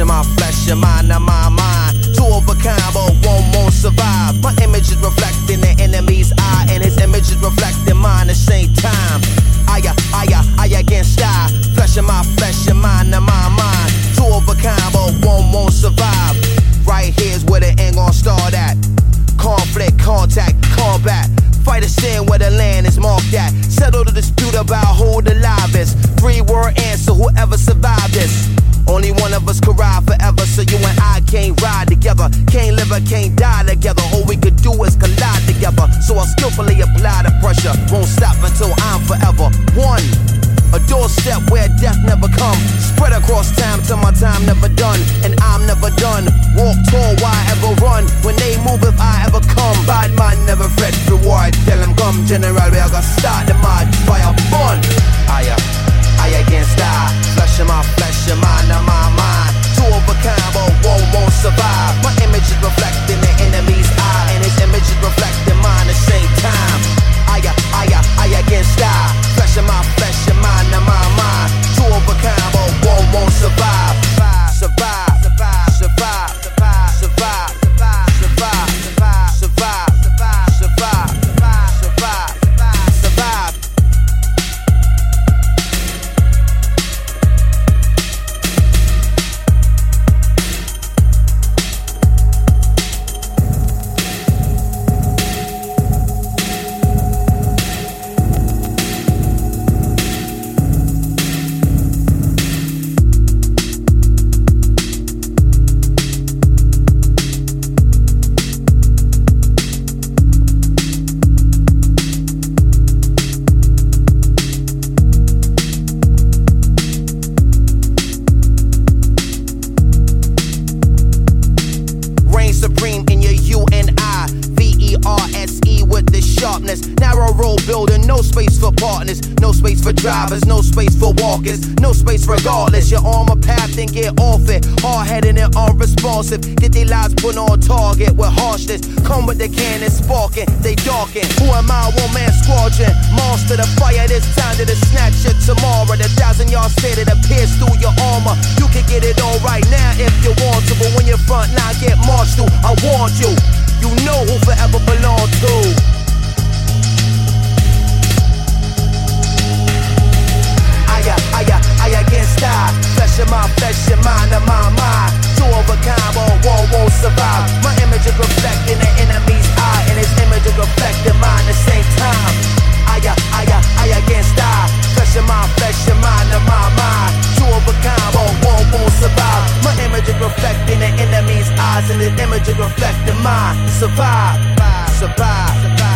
of my flesh, your mind of my mind. Two of a kind, but one won't survive. My image is reflecting the enemy's eye, and his image is reflecting mine at the same time. I against I. Flesh of my flesh, your mind of my mind. Two of a kind, but one won't survive. Right here's where the end gon' start at. Conflict, contact, combat. Fight a sin where the land is marked at. Settle the dispute about who the live is. 3-word answer, whoever survived this. Only one of us could ride forever, so you and I can't ride together. Can't live or can't die together. All we could do is collide together. So I'll skillfully apply the pressure. Won't stop until I'm forever one. A doorstep where death never come. Spread across time till my time never done. And I'm never done. Walk tall, why ever run? When they move, if I ever come. Bad man never fret reward. Tell them come, general, we are gonna start the mad fire fun. I against I. Flesh of my flesh, your mind of my mind. Two of a kind, but one won't survive. My image is reflecting the enemy's eye, and his image is reflecting mine at the same time. I against I. Flesh of my flesh, your mind of my mind. Two of a kind, but one won't survive. Survive, survive, survive, survive, survive, survive, survive, survive, survive, survive, survive, survive. Supreme in your U and I, VERSE with the sharpness. Narrow road building, no space for partners, no space for drivers, no space for walkers, no space regardless. You're on my path and get off it. Hard-headed and unresponsive, get their lives put on target with harshness. Come with the cannon sparking, they darken. Who am I? One man squadron, monster the fire. This time to the snatch it tomorrow. The 1,000-yard stay that appears through your armor. You can get it all right now if you want to, but when your front line get marched through, I warned you. You know who forever belong to. I against I. Flesh of my flesh, your mind of my mind. Two of a kind, but one won't survive. My image is reflecting the enemy's eye, and his image is reflecting mine at the same time. I against I. Flesh of my flesh, your mind of my mind. Two of a kind, but one won't survive. My image is reflecting the enemy's eyes, and his image is reflecting mine. Survive, survive, survive.